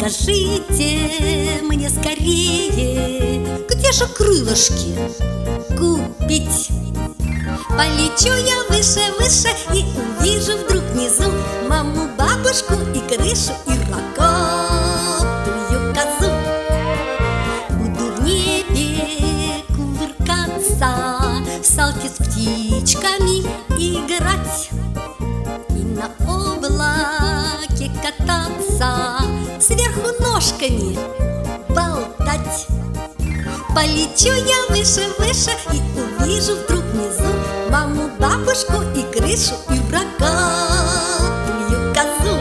Подскажите мне скорее, где же крылышки купить? Полечу я выше, выше и увижу вдруг внизу маму, бабушку и крышу, и рогатую козу. Буду в небе кувыркаться, в салки с птичками играть и на облаке кататься, сверху ножками болтать. Полечу я выше, выше и увижу вдруг внизу маму, бабушку и крышу, и рогатую козу.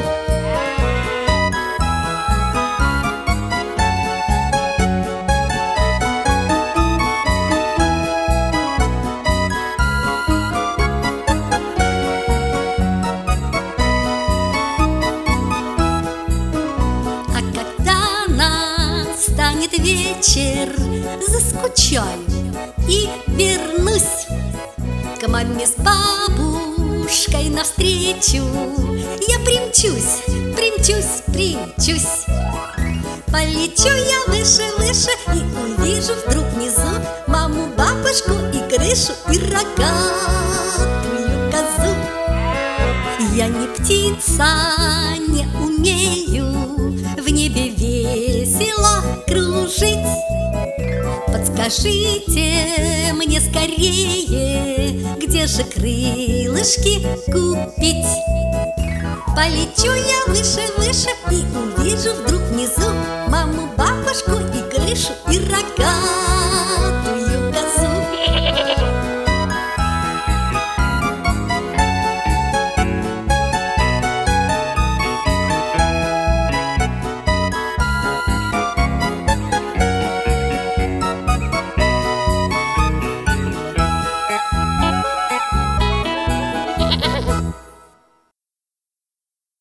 А когда настанет вечер, заскучаю и вернусь к маме с бабушкой навстречу. Я примчусь, примчусь, примчусь. Полечу я выше, выше и увижу вдруг внизу маму, бабушку и крышу, и рогатую козу. Я не птица, не умею в небе весело кружить. Подскажите мне скорее, где же крылышки купить? Полечу я выше, выше и увижу вдруг внизу маму, бабушку и крышу, и рогатую